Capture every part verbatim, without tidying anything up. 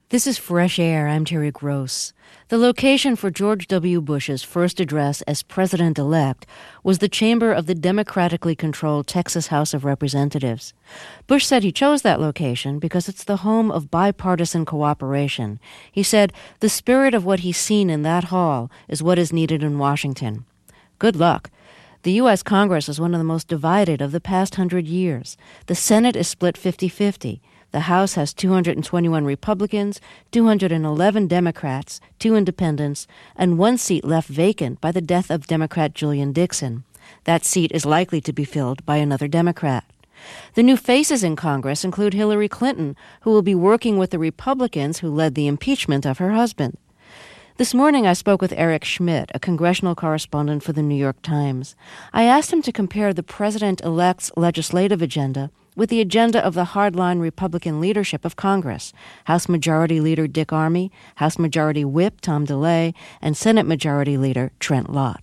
This is Fresh Air. I'm Terry Gross. The location for George W. Bush's first address as president-elect was the chamber of the democratically controlled Texas House of Representatives. Bush said he chose that location because it's the home of bipartisan cooperation. He said, the spirit of what he's seen in that hall is what is needed in Washington. Good luck. The U S. Congress is one of the most divided of the past hundred years. The Senate is split fifty-fifty. The House has two hundred twenty-one Republicans, two hundred eleven Democrats, two independents, and one seat left vacant by the death of Democrat Julian Dixon. That seat is likely to be filled by another Democrat. The new faces in Congress include Hillary Clinton, who will be working with the Republicans who led the impeachment of her husband. This morning I spoke with Eric Schmidt, a congressional correspondent for the New York Times. I asked him to compare the president-elect's legislative agenda with the agenda of the hardline Republican leadership of Congress, House Majority Leader Dick Armey, House Majority Whip Tom DeLay, and Senate Majority Leader Trent Lott.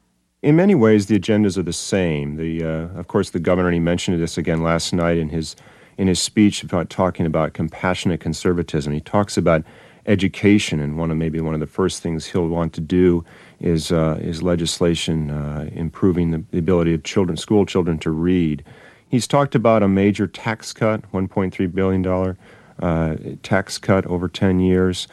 In many ways, the agendas are the same. The, uh, of course, the governor, and he mentioned this again last night in his in his speech about talking about compassionate conservatism. He talks about education, and one of maybe one of the first things he'll want to do is uh, is legislation uh, improving the, the ability of children, school children, to read. He's talked about a major tax cut, one point three billion dollars uh, tax cut over ten years.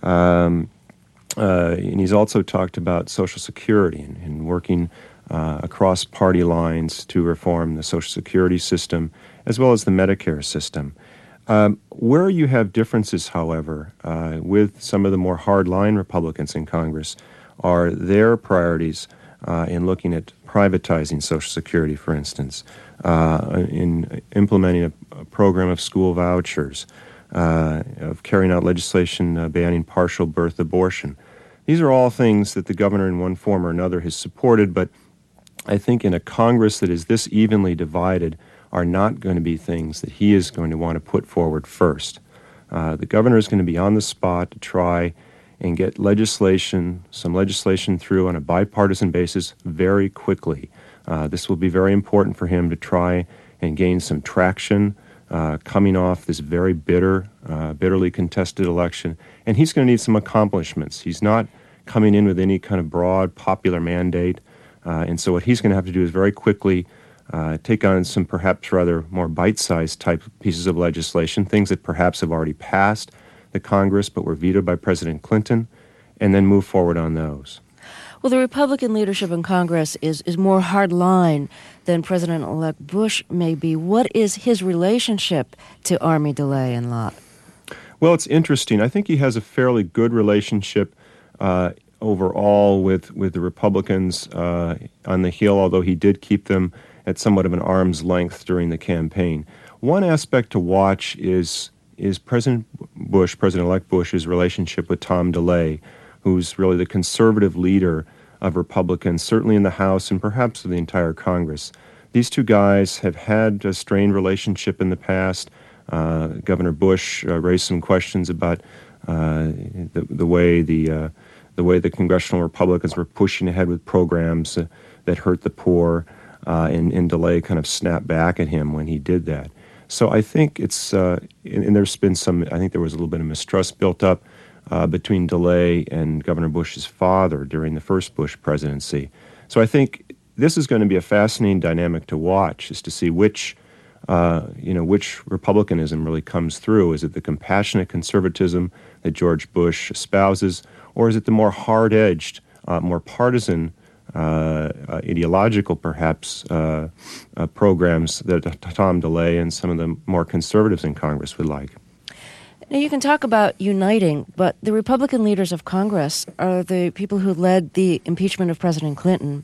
Um, uh, and he's also talked about Social Security and, and working uh, across party lines to reform the Social Security system as well as the Medicare system. Um, where you have differences, however, uh, with some of the more hardline Republicans in Congress are their priorities uh, in looking at privatizing Social Security, for instance, uh, in implementing a, a program of school vouchers, uh, of carrying out legislation uh, banning partial birth abortion. These are all things that the governor in one form or another has supported, but I think in a Congress that is this evenly divided are not going to be things that he is going to want to put forward first. Uh, the governor is going to be on the spot to try and get legislation, some legislation through on a bipartisan basis very quickly. Uh, this will be very important for him to try and gain some traction uh, coming off this very bitter, uh, bitterly contested election. And he's going to need some accomplishments. He's not coming in with any kind of broad popular mandate. Uh, and so what he's going to have to do is very quickly uh, take on some perhaps rather more bite-sized type pieces of legislation, things that perhaps have already passed the Congress but were vetoed by President Clinton, and then move forward on those. Well, the Republican leadership in Congress is, is more hardline than President-elect Bush may be. What is his relationship to Armey, DeLay, and Lott? Well, it's interesting. I think he has a fairly good relationship uh, overall with, with the Republicans uh, on the Hill, although he did keep them at somewhat of an arm's length during the campaign. One aspect to watch is is President Bush, President-elect Bush's relationship with Tom DeLay, who's really the conservative leader of Republicans, certainly in the House and perhaps in the entire Congress. These two guys have had a strained relationship in the past. Uh, Governor Bush uh, raised some questions about uh, the, the way the uh, the way the congressional Republicans were pushing ahead with programs uh, that hurt the poor, uh, and, and DeLay kind of snapped back at him when he did that. So I think it's, uh, and, and there's been some, I think there was a little bit of mistrust built up uh, between DeLay and Governor Bush's father during the first Bush presidency. So I think this is going to be a fascinating dynamic to watch, is to see which, uh, you know, which Republicanism really comes through. Is it the compassionate conservatism that George Bush espouses, or is it the more hard-edged, uh, more partisan Uh, uh, ideological, perhaps, uh, uh, programs that Tom DeLay and some of the more conservatives in Congress would like. Now, you can talk about uniting, but the Republican leaders of Congress are the people who led the impeachment of President Clinton.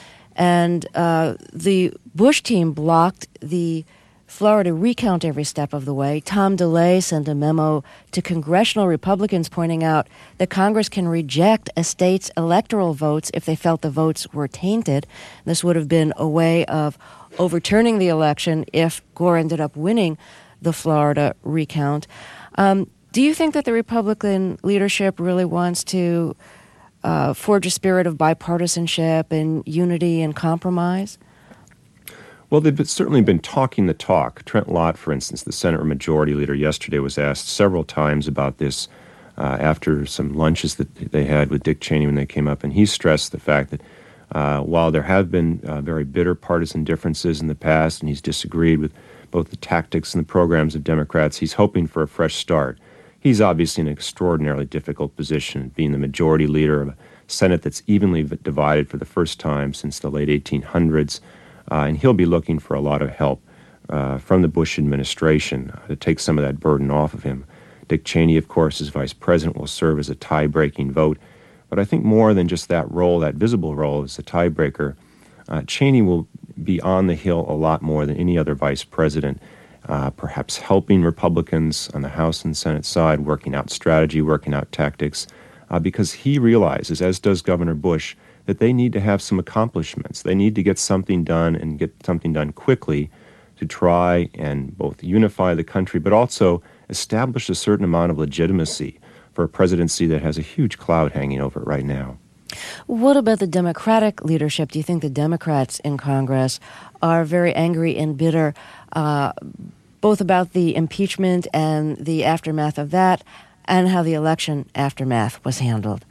And uh, the Bush team blocked the Florida recount every step of the way. Tom DeLay sent a memo to congressional Republicans pointing out that Congress can reject a state's electoral votes if they felt the votes were tainted. This would have been a way of overturning the election if Gore ended up winning the Florida recount. Um, do you think that the Republican leadership really wants to uh, forge a spirit of bipartisanship and unity and compromise? Well, they've been, certainly been talking the talk. Trent Lott, for instance, the Senate Majority Leader, yesterday was asked several times about this uh, after some lunches that they had with Dick Cheney when they came up, and he stressed the fact that uh, while there have been uh, very bitter partisan differences in the past, and he's disagreed with both the tactics and the programs of Democrats, he's hoping for a fresh start. He's obviously in an extraordinarily difficult position, being the majority leader of a Senate that's evenly divided for the first time since the late eighteen hundreds. Uh, and he'll be looking for a lot of help uh, from the Bush administration uh, to take some of that burden off of him. Dick Cheney, of course, as vice president, will serve as a tie-breaking vote. But I think more than just that role, that visible role as a tiebreaker, uh, Cheney will be on the Hill a lot more than any other vice president, uh, perhaps helping Republicans on the House and Senate side, working out strategy, working out tactics, uh, because he realizes, as does Governor Bush, that they need to have some accomplishments. They need to get something done and get something done quickly to try and both unify the country, but also establish a certain amount of legitimacy for a presidency that has a huge cloud hanging over it right now. What about the Democratic leadership? Do you think the Democrats in Congress are very angry and bitter, uh, both about the impeachment and the aftermath of that, and how the election aftermath was handled?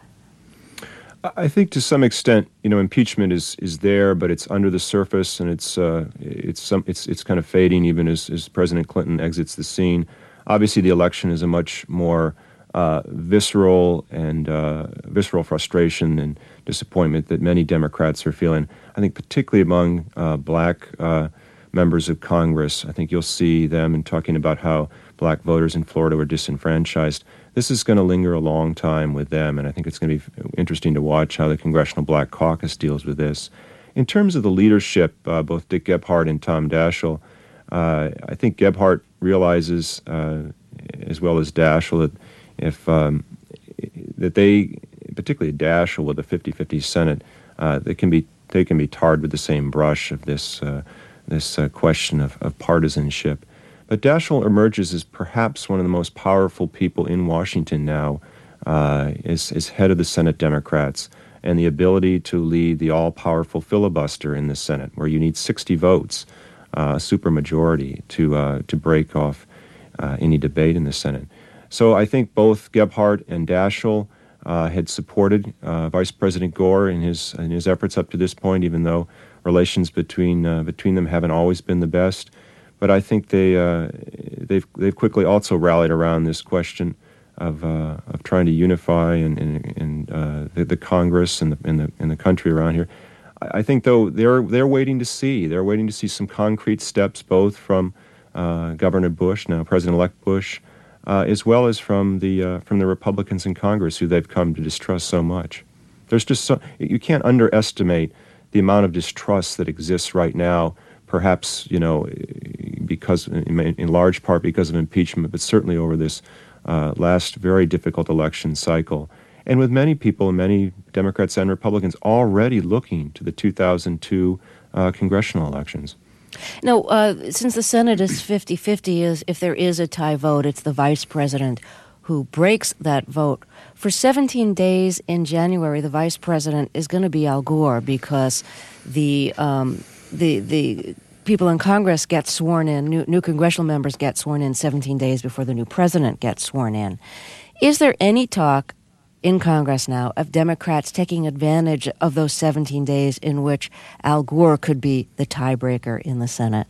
I think to some extent, you know, impeachment is, is there, but it's under the surface, and it's uh, it's some it's it's kind of fading even as, as President Clinton exits the scene. Obviously, the election is a much more uh, visceral and uh, visceral frustration and disappointment that many Democrats are feeling. I think particularly among uh, black uh, members of Congress. I think you'll see them in talking about how black voters in Florida were disenfranchised. This is going to linger a long time with them, and I think it's going to be interesting to watch how the Congressional Black Caucus deals with this. In terms of the leadership, uh, both Dick Gephardt and Tom Daschle, uh, I think Gephardt realizes, uh, as well as Daschle, that if um, that they, particularly Daschle with a fifty-fifty Senate, uh, they can be they can be tarred with the same brush of this uh, this uh, question of, of partisanship. But Daschle emerges as perhaps one of the most powerful people in Washington now, uh, as, as head of the Senate Democrats, and the ability to lead the all-powerful filibuster in the Senate, where you need sixty votes, uh, supermajority, to uh, to break off uh, any debate in the Senate. So I think both Gephardt and Daschle uh, had supported uh, Vice President Gore in his in his efforts up to this point, even though relations between uh, between them haven't always been the best. But I think they uh, they've they've quickly also rallied around this question of uh, of trying to unify and and, and uh, the, the Congress and the and the and the country around here. I, I think though they're they're waiting to see they're waiting to see some concrete steps both from uh, Governor Bush, now President-elect Bush, uh, as well as from the uh, from the Republicans in Congress who they've come to distrust so much. There's just so you can't underestimate the amount of distrust that exists right now. Perhaps, you know, because in, in large part because of impeachment, but certainly over this uh, last very difficult election cycle. And with many people, many Democrats and Republicans already looking to the two thousand two uh, congressional elections. Now, uh, since the Senate is fifty-fifty, is if there is a tie vote, it's the vice president who breaks that vote. For seventeen days in January, the vice president is going to be Al Gore because the um, the the people in Congress get sworn in, new, new congressional members get sworn in seventeen days before the new president gets sworn in. Is there any talk in Congress now of Democrats taking advantage of those seventeen days in which Al Gore could be the tiebreaker in the Senate?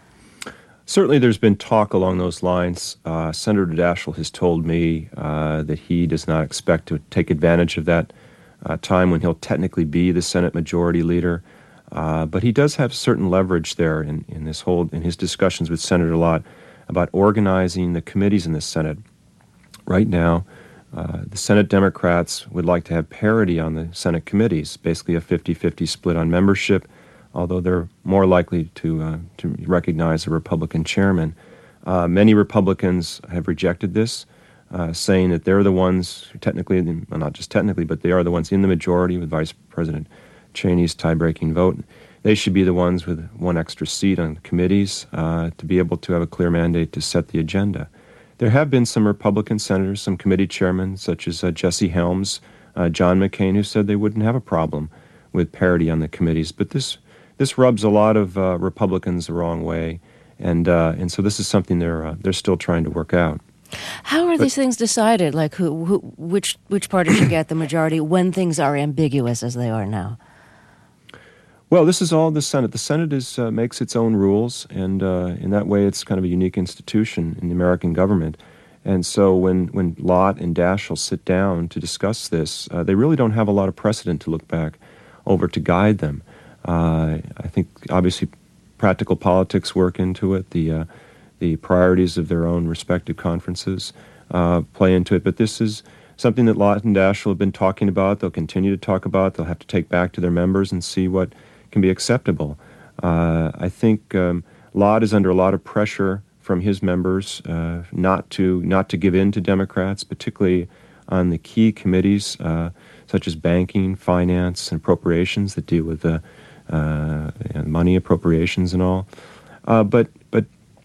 Certainly there's been talk along those lines. Uh, Senator Daschle has told me uh, that he does not expect to take advantage of that uh, time when he'll technically be the Senate Majority Leader. Uh, but he does have certain leverage there in, in this whole in his discussions with Senator Lott about organizing the committees in the Senate. Right now, uh, the Senate Democrats would like to have parity on the Senate committees, basically a fifty-fifty split on membership, although they're more likely to uh, to recognize a Republican chairman. Uh, many Republicans have rejected this, uh, saying that they're the ones who technically, well, not just technically, but they are the ones in the majority with Vice President Cheney's tie-breaking vote. They should be the ones with one extra seat on committees uh, to be able to have a clear mandate to set the agenda. There have been some Republican senators, some committee chairmen, such as uh, Jesse Helms, uh, John McCain, who said they wouldn't have a problem with parity on the committees. But this this rubs a lot of uh, Republicans the wrong way, and uh, and so this is something they're uh, they're still trying to work out. How are but, these things decided? Like who, who which which party should get the majority when things are ambiguous as they are now? Well, this is all the Senate. The Senate is uh, makes its own rules, and uh, in that way, it's kind of a unique institution in the American government. And so when, when Lott and Daschle sit down to discuss this, uh, they really don't have a lot of precedent to look back over to guide them. Uh, I think, obviously, practical politics work into it. The, uh, the priorities of their own respective conferences uh, play into it. But this is something that Lott and Daschle have been talking about. They'll continue to talk about. They'll have to take back to their members and see what can be acceptable. Uh, I think um, Lott is under a lot of pressure from his members uh, not to not to give in to Democrats, particularly on the key committees uh, such as banking, finance, and appropriations that deal with the uh, money appropriations and all. Uh, but but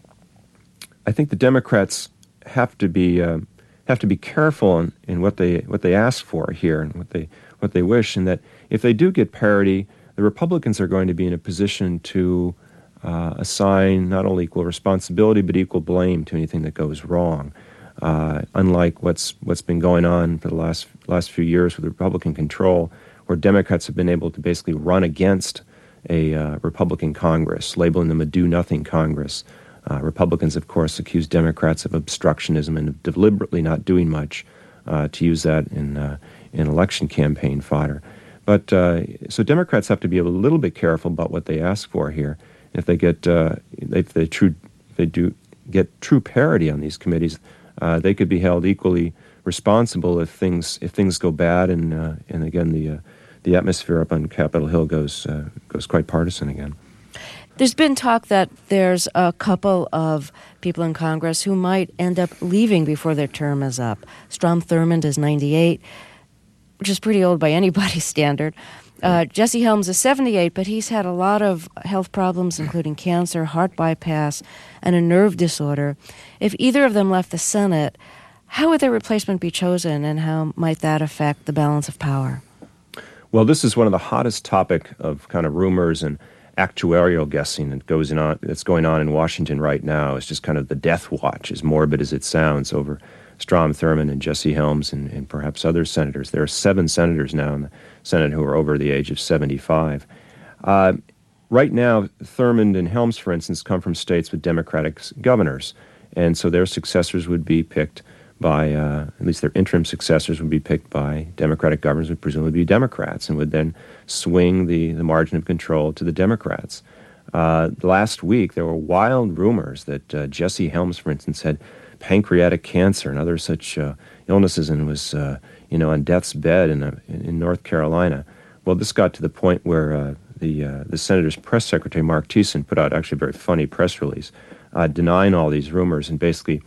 I think the Democrats have to be uh, have to be careful in, in what they what they ask for here and what they what they wish, and that if they do get parity, the Republicans are going to be in a position to uh, assign not only equal responsibility but equal blame to anything that goes wrong. Uh, unlike what's what's been going on for the last last few years with Republican control, where Democrats have been able to basically run against a uh, Republican Congress, labeling them a do-nothing Congress. Uh, Republicans, of course, accuse Democrats of obstructionism and of deliberately not doing much, uh, to use that in uh, in election campaign fodder. But uh, so Democrats have to be a little bit careful about what they ask for here. If they get uh, if they true if they do get true parity on these committees, uh, they could be held equally responsible if things if things go bad, and uh, and again the uh, the atmosphere up on Capitol Hill goes uh, goes quite partisan again. There's been talk that there's a couple of people in Congress who might end up leaving before their term is up. Strom Thurmond is ninety-eight, which is pretty old by anybody's standard. Uh, Jesse Helms is seventy-eight, but he's had a lot of health problems, including cancer, heart bypass, and a nerve disorder. If either of them left the Senate, how would their replacement be chosen, and how might that affect the balance of power? Well, this is one of the hottest topic of kind of rumors and actuarial guessing that goes on that's going on in Washington right now. It's just kind of the death watch, as morbid as it sounds, over Strom Thurmond and Jesse Helms and, and perhaps other senators. There are seven senators now in the Senate who are over the age of seventy-five. Uh, right now, Thurmond and Helms, for instance, come from states with Democratic governors, and so their successors would be picked by, uh, at least their interim successors would be picked by Democratic governors, would presumably be Democrats, and would then swing the, the margin of control to the Democrats. Uh, last week, there were wild rumors that uh, Jesse Helms, for instance, had pancreatic cancer and other such uh, illnesses, and was, uh, you know, on death's bed in, a, in North Carolina. Well, this got to the point where uh, the uh, the senator's press secretary, Mark Thiessen, put out actually a very funny press release uh, denying all these rumors and basically,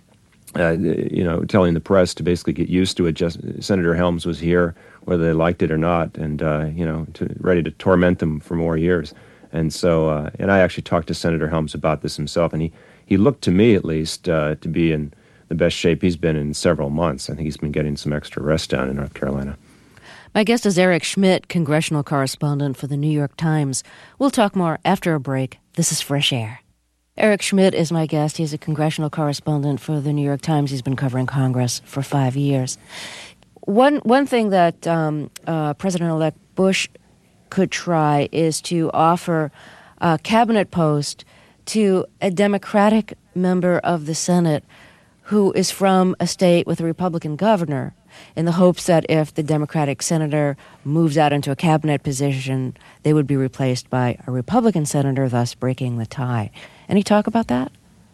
uh, you know, telling the press to basically get used to it. Just, Senator Helms was here, whether they liked it or not, and uh, you know, to, ready to torment them for more years. And so, uh, and I actually talked to Senator Helms about this himself, and he. He looked to me, at least, uh, to be in the best shape he's been in several months. I think he's been getting some extra rest down in North Carolina. My guest is Eric Schmidt, congressional correspondent for the New York Times. We'll talk more after a break. This is Fresh Air. Eric Schmidt is my guest. He's a congressional correspondent for the New York Times. He's been covering Congress for five years. One, one thing that um, uh, President-elect Bush could try is to offer a cabinet post to a Democratic member of the Senate who is from a state with a Republican governor, in the hopes that if the Democratic senator moves out into a cabinet position, they would be replaced by a Republican senator, thus breaking the tie. Any talk about that?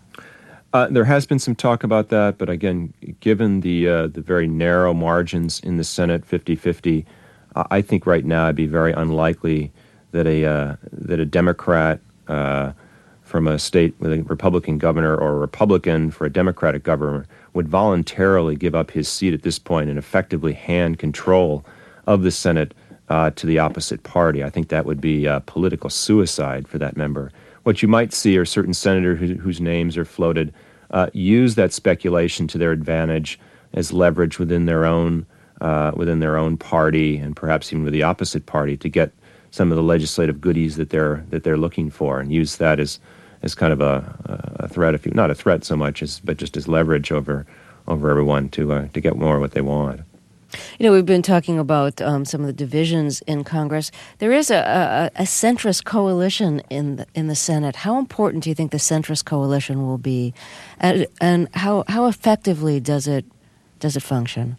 Uh, there has been some talk about that, but again, given the uh, the very narrow margins in the Senate, fifty-fifty, uh, I think right now it'd be very unlikely that a uh, that a Democrat uh, from a state with a Republican governor or a Republican for a Democratic governor would voluntarily give up his seat at this point and effectively hand control of the Senate uh, to the opposite party. I think that would be uh, political suicide for that member. What you might see are certain senators who, whose names are floated uh, use that speculation to their advantage as leverage within their own uh, within their own party and perhaps even with the opposite party to get some of the legislative goodies that they're that they're looking for, and use that as as kind of a, a threat, if you not a threat so much as but just as leverage over over everyone to uh, to get more of what they want. You know, we've been talking about um, some of the divisions in Congress. There is a, a, a centrist coalition in the, in the Senate. How important do you think the centrist coalition will be, and, and how how effectively does it does it function?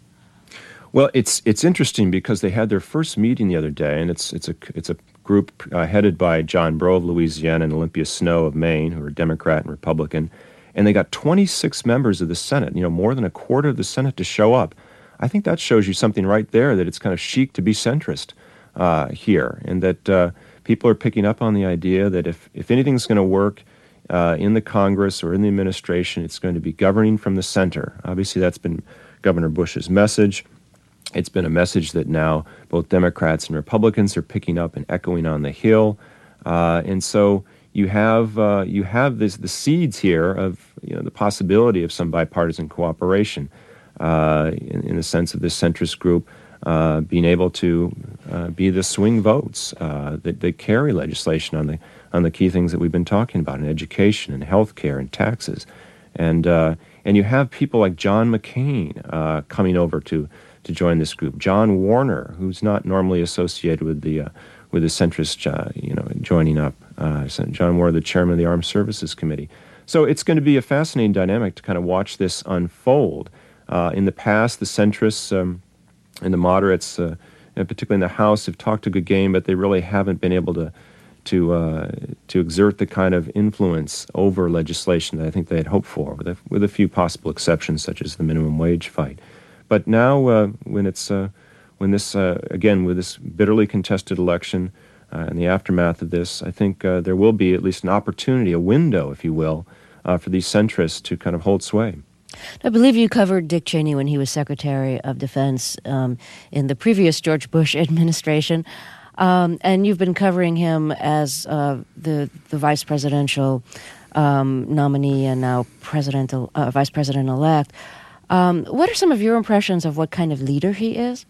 Well, it's it's interesting because they had their first meeting the other day, and it's it's a it's a group uh, headed by John Breaux of Louisiana and Olympia Snowe of Maine, who are Democrat and Republican, and they got twenty-six members of the Senate. You know, more than a quarter of the Senate to show up. I think that shows you something right there, that it's kind of chic to be centrist uh, here, and that uh, people are picking up on the idea that if, if anything's going to work uh, in the Congress or in the administration, it's going to be governing from the center. Obviously, that's been Governor Bush's message. It's been a message that now both Democrats and Republicans are picking up and echoing on the Hill. Uh, and so you have uh, you have this the seeds here of you know the possibility of some bipartisan cooperation. Uh, in, in the sense of this centrist group uh, being able to uh, be the swing votes uh, that, that carry legislation on the on the key things that we've been talking about in education and health care and taxes. And uh, and you have people like John McCain uh, coming over to, to join this group. John Warner, who's not normally associated with the uh, with the centrist, uh, you know, joining up. Uh, John Warner, the chairman of the Armed Services Committee. So it's going to be a fascinating dynamic to kind of watch this unfold. Uh, in the past, the centrists um, and the moderates, uh, and particularly in the House, have talked a good game, but they really haven't been able to to uh, to exert the kind of influence over legislation that I think they had hoped for, with a, with a few possible exceptions, such as the minimum wage fight. But now, uh, when it's uh, when this uh, again with this bitterly contested election uh, and the aftermath of this, I think uh, there will be at least an opportunity, a window, if you will, uh, for these centrists to kind of hold sway. I believe you covered Dick Cheney when he was Secretary of Defense um, in the previous George Bush administration, um, and you've been covering him as uh, the the vice presidential um, nominee and now president, uh, vice president-elect. Um, what are some of your impressions of what kind of leader he is?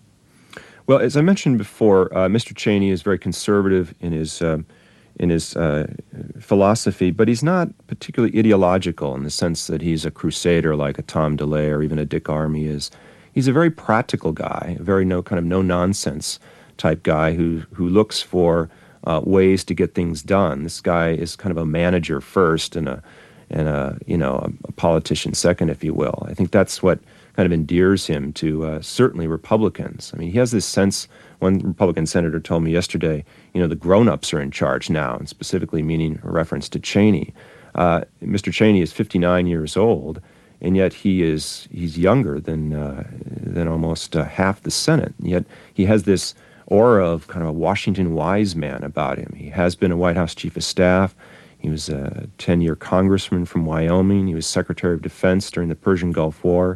Well, as I mentioned before, uh, Mister Cheney is very conservative in his uh, in his uh, philosophy, but he's not particularly ideological in the sense that he's a crusader like a Tom DeLay or even a Dick Armey is. He's a very practical guy, a very no kind of no-nonsense type guy who who looks for uh, ways to get things done. This guy is kind of a manager first and a and a you know a, a politician second, if you will. I think that's what kind of endears him to uh, certainly Republicans. I mean, he has this sense. One Republican senator told me yesterday, you know, the grown-ups are in charge now, and specifically meaning a reference to Cheney. Uh, Mister Cheney is fifty-nine years old, and yet he is he's younger than uh, than almost uh, half the Senate. And yet he has this aura of kind of a Washington wise man about him. He has been a White House chief of staff. He was a ten-year congressman from Wyoming. He was Secretary of Defense during the Persian Gulf War.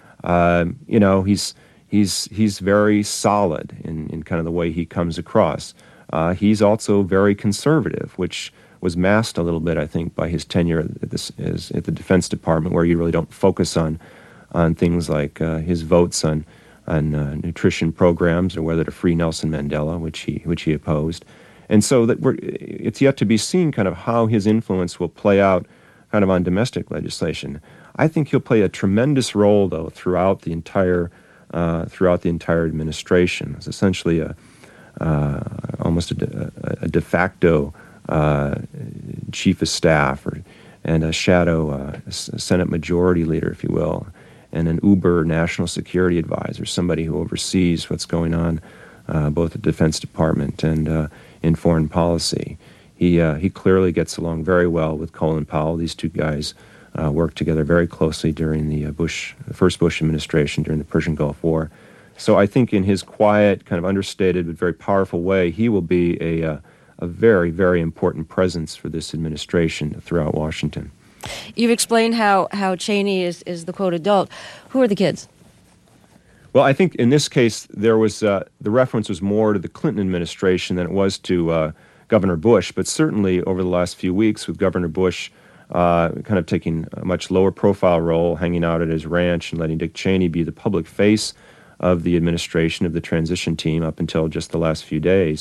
Uh, you know, he's he's he's very solid in, in kind of the way he comes across. Uh, he's also very conservative, which was masked a little bit, I think, by his tenure at, this, as, at the Defense Department, where you really don't focus on on things like uh, his votes on on uh, nutrition programs or whether to free Nelson Mandela, which he which he opposed. And so that we're, it's yet to be seen kind of how his influence will play out kind of on domestic legislation. I think he'll play a tremendous role, though, throughout the entire uh, throughout the entire administration. It's essentially a uh, almost a de, a de facto uh, chief of staff, or and a shadow uh, a Senate Majority Leader, if you will, and an uber national security advisor, somebody who oversees what's going on uh, both at the Defense Department and uh, in foreign policy. He uh, he clearly gets along very well with Colin Powell. These two guys Uh, worked together very closely during the uh, Bush, the first Bush administration during the Persian Gulf War. So I think in his quiet, kind of understated but very powerful way, he will be a uh, a very, very important presence for this administration throughout Washington. You've explained how, how Cheney is, is the quote adult. Who are the kids? Well, I think in this case there was uh, the reference was more to the Clinton administration than it was to uh, Governor Bush, but certainly over the last few weeks with Governor Bush Uh, kind of taking a much lower profile role, hanging out at his ranch and letting Dick Cheney be the public face of the administration, of the transition team up until just the last few days.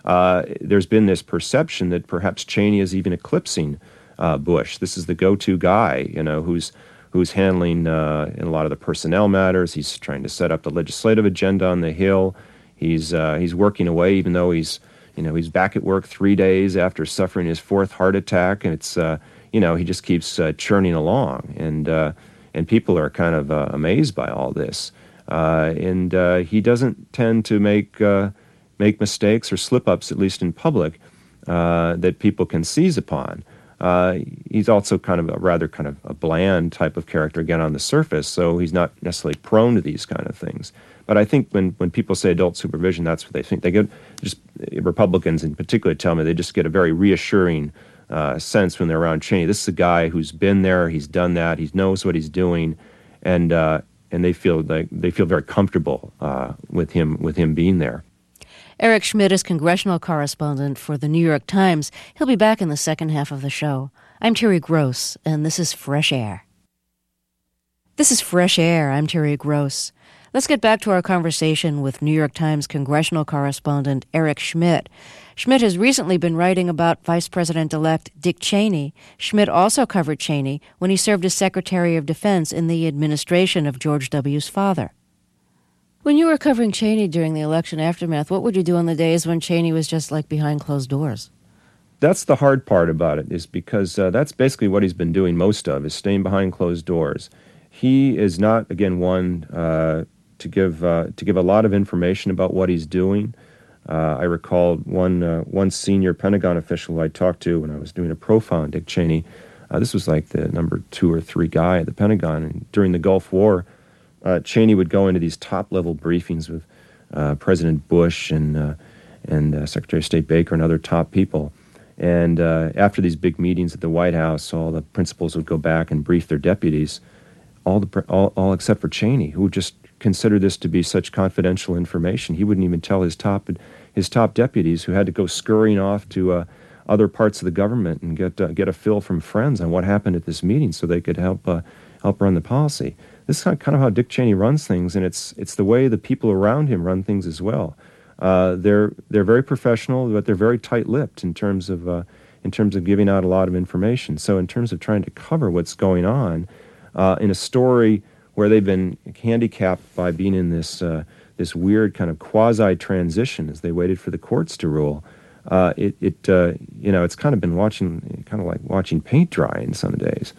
uh, there's been this perception that perhaps Cheney is even eclipsing uh, Bush. This is the go-to guy, you know, who's who's handling uh, in a lot of the personnel matters. He's trying to set up the legislative agenda on the Hill. He's uh, he's working away, even though he's you know he's back at work three days after suffering his fourth heart attack, and it's uh, you know he just keeps uh, churning along, and uh, and people are kind of uh, amazed by all this. Uh, and uh, he doesn't tend to make uh, make mistakes or slip-ups, at least in public, uh, that people can seize upon. Uh, he's also kind of a rather kind of a bland type of character, again, on the surface, so he's not necessarily prone to these kind of things. But I think when, when people say adult supervision, that's what they think. They get just Republicans in particular tell me they just get a very reassuring uh, sense when they're around Cheney. This is a guy who's been there, he's done that, he knows what he's doing, and uh, and they feel like they feel very comfortable uh, with him with him being there. Eric Schmidt is congressional correspondent for The New York Times. He'll be back in the second half of the show. I'm Terry Gross, and this is Fresh Air. This is Fresh Air. I'm Terry Gross. Let's get back to our conversation with New York Times congressional correspondent Eric Schmidt. Schmidt has recently been writing about Vice President-elect Dick Cheney. Schmidt also covered Cheney when he served as Secretary of Defense in the administration of George W.'s father. When you were covering Cheney during the election aftermath, what would you do on the days when Cheney was just like behind closed doors? That's the hard part about it, is because uh, that's basically what he's been doing most of, is staying behind closed doors. He is not, again, one uh, to give uh, to give a lot of information about what he's doing. Uh, I recall one uh, one senior Pentagon official who I talked to when I was doing a profile on Dick Cheney. Uh, this was like the number two or three guy at the Pentagon. And during the Gulf War, uh, Cheney would go into these top-level briefings with uh, President Bush and uh, and uh, Secretary of State Baker and other top people. And uh, after these big meetings at the White House, all the principals would go back and brief their deputies, all the all, all except for Cheney, who would just consider this to be such confidential information. He wouldn't even tell his top his top deputies, who had to go scurrying off to uh, other parts of the government and get uh, get a fill from friends on what happened at this meeting, so they could help uh, help run the policy. This is kind of how Dick Cheney runs things, and it's it's the way the people around him run things as well. Uh, they're they're very professional, but they're very tight-lipped in terms of uh, in terms of giving out a lot of information. So in terms of trying to cover what's going on uh, in a story where they've been handicapped by being in this uh, this weird kind of quasi-transition as they waited for the courts to rule, uh, it it uh, you know it's kind of been watching kind of like watching paint dry in some days.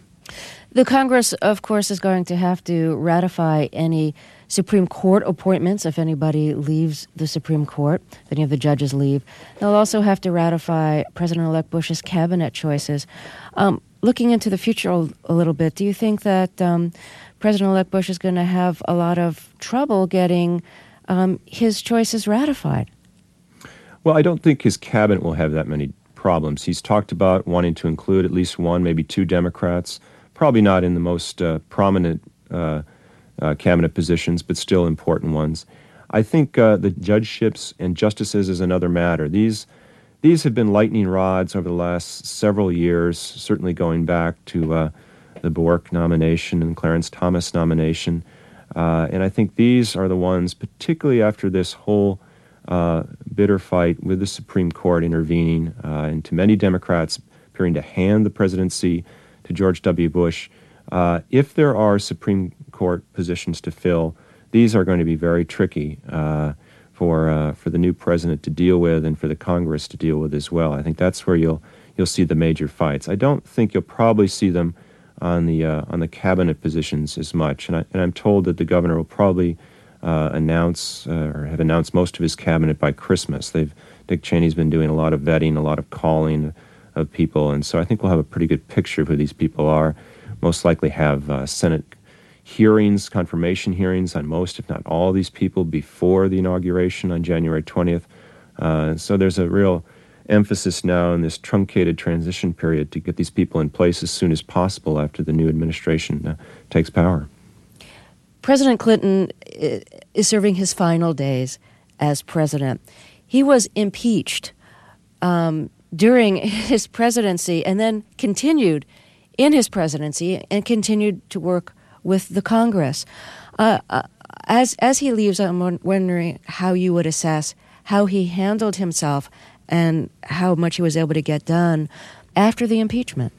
The Congress, of course, is going to have to ratify any Supreme Court appointments if anybody leaves the Supreme Court, if any of the judges leave. They'll also have to ratify President-elect Bush's cabinet choices. Um, looking into the future a, a little bit, do you think that um, President-elect Bush is going to have a lot of trouble getting um, his choices ratified? Well, I don't think his cabinet will have that many problems. He's talked about wanting to include at least one, maybe two Democrats, probably not in the most uh, prominent uh, uh, cabinet positions, but still important ones. I think uh, the judgeships and justices is another matter. These these have been lightning rods over the last several years, certainly going back to uh, the Bork nomination and Clarence Thomas nomination. Uh, and I think these are the ones, particularly after this whole uh, bitter fight with the Supreme Court intervening, uh, and to many Democrats appearing to hand the presidency to George W. Bush. Uh, if there are Supreme Court positions to fill, these are going to be very tricky uh, for uh, for the new president to deal with and for the Congress to deal with as well. I think that's where you'll you'll see the major fights. I don't think you'll probably see them on the uh, on the cabinet positions as much. And, I, and I'm told that the governor will probably uh, announce uh, or have announced most of his cabinet by Christmas. They've Dick Cheney's been doing a lot of vetting, a lot of calling of people, and so I think we'll have a pretty good picture of who these people are. Most likely have uh, Senate hearings, confirmation hearings on most, if not all, of these people before the inauguration on January twentieth. Uh, so there's a real emphasis now in this truncated transition period to get these people in place as soon as possible after the new administration uh, takes power. President Clinton is serving his final days as president. He was impeached um, during his presidency and then continued in his presidency and continued to work with the Congress. Uh, uh, as as he leaves, I'm wondering how you would assess how he handled himself and how much he was able to get done after the impeachment.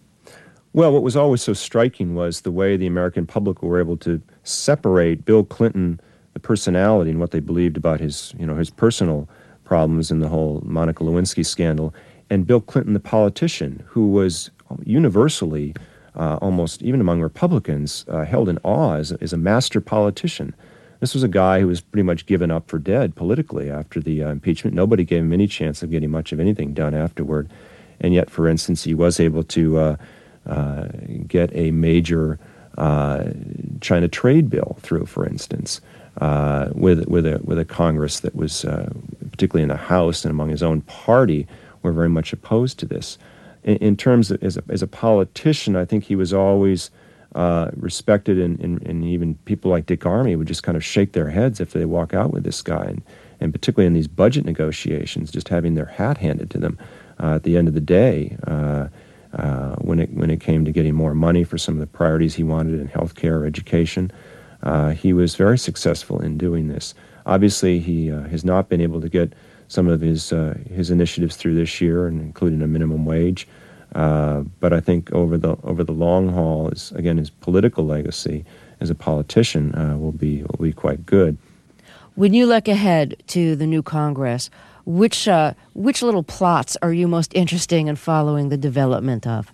Well, what was always so striking was the way the American public were able to separate Bill Clinton, the personality, and what they believed about his, you know, his personal problems in the whole Monica Lewinsky scandal, and Bill Clinton, the politician, who was universally, uh, almost even among Republicans, uh, held in awe as a, as a master politician. This was a guy who was pretty much given up for dead politically after the uh, impeachment. Nobody gave him any chance of getting much of anything done afterward. And yet, for instance, he was able to uh, uh, get a major uh, China trade bill through, for instance, uh, with with a with a Congress that was, uh, particularly in the House and among his own party, were very much opposed to this. In, in terms of as a, as a politician, I think he was always uh, respected, and, and, and even people like Dick Armey would just kind of shake their heads if they walk out with this guy, and, and particularly in these budget negotiations, just having their hat handed to them uh, at the end of the day. Uh, uh, when it when it came to getting more money for some of the priorities he wanted in healthcare or education, uh, he was very successful in doing this. Obviously, he uh, has not been able to get some of his uh, his initiatives through this year, and including a minimum wage. Uh, but I think over the over the long haul, is again his political legacy as a politician uh, will be will be quite good. When you look ahead to the new Congress, which uh, which little plots are you most interested in following the development of?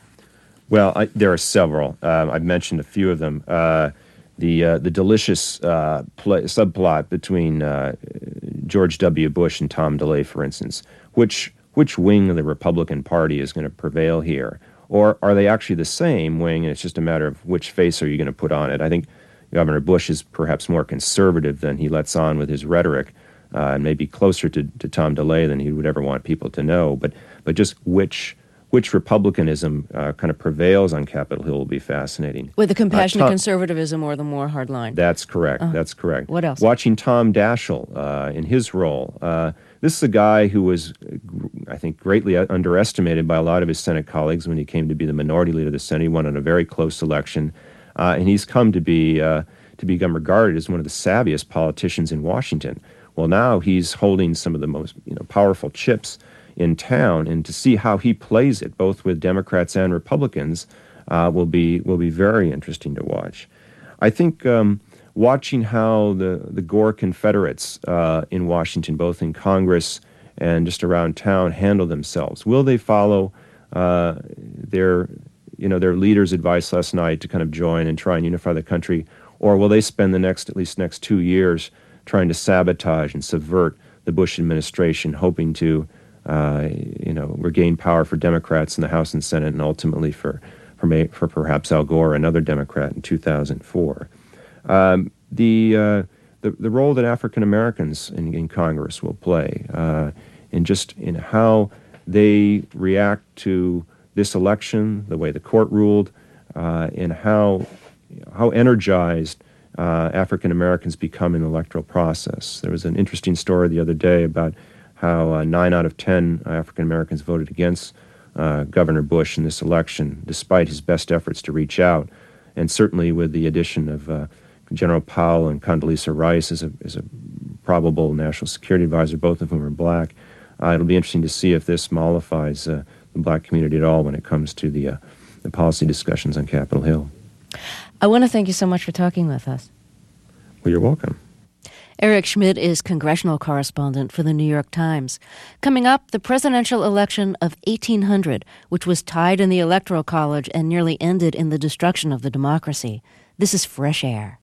Well, I, there are several. Uh, I've mentioned a few of them. Uh, the uh, the delicious uh, play, subplot between uh, George W. Bush and Tom DeLay, for instance, which which wing of the Republican Party is going to prevail here? Or are they actually the same wing, and it's just a matter of which face are you going to put on it? I think Governor Bush is perhaps more conservative than he lets on with his rhetoric, uh, and maybe closer to, to Tom DeLay than he would ever want people to know. But but just which which Republicanism uh, kind of prevails on Capitol Hill will be fascinating. With the compassionate uh, Tom, conservatism or the more hardline? That's correct. Uh, that's correct. What else? Watching Tom Daschle uh, in his role. Uh, this is a guy who was, I think, greatly underestimated by a lot of his Senate colleagues when he came to be the minority leader of the Senate. He won in a very close election, uh, and he's come to be uh, to become regarded as one of the savviest politicians in Washington. Well, now he's holding some of the most, you know, powerful chips in town, and to see how he plays it, both with Democrats and Republicans, uh, will be will be very interesting to watch. I think um, watching how the, the Gore Confederates uh, in Washington, both in Congress and just around town, handle themselves. Will they follow uh, their you know their leader's advice last night to kind of join and try and unify the country, or will they spend the next at least next two years trying to sabotage and subvert the Bush administration, hoping to Uh, you know, regain power for Democrats in the House and Senate, and ultimately for for, may, for perhaps Al Gore, another Democrat, in two thousand four. Um, the, uh, the the role that African Americans in, in Congress will play, uh, in just in how they react to this election, the way the court ruled, uh, and how how energized uh, African Americans become in the electoral process. There was an interesting story the other day about how uh, nine out of ten African Americans voted against uh, Governor Bush in this election, despite his best efforts to reach out. And certainly with the addition of uh, General Powell and Condoleezza Rice as a, as a probable national security advisor, both of whom are black, uh, it'll be interesting to see if this mollifies uh, the black community at all when it comes to the, uh, the policy discussions on Capitol Hill. I want to thank you so much for talking with us. Well, you're welcome. Eric Schmidt is congressional correspondent for the New York Times. Coming up, the presidential election of eighteen hundred, which was tied in the Electoral College and nearly ended in the destruction of the democracy. This is Fresh Air.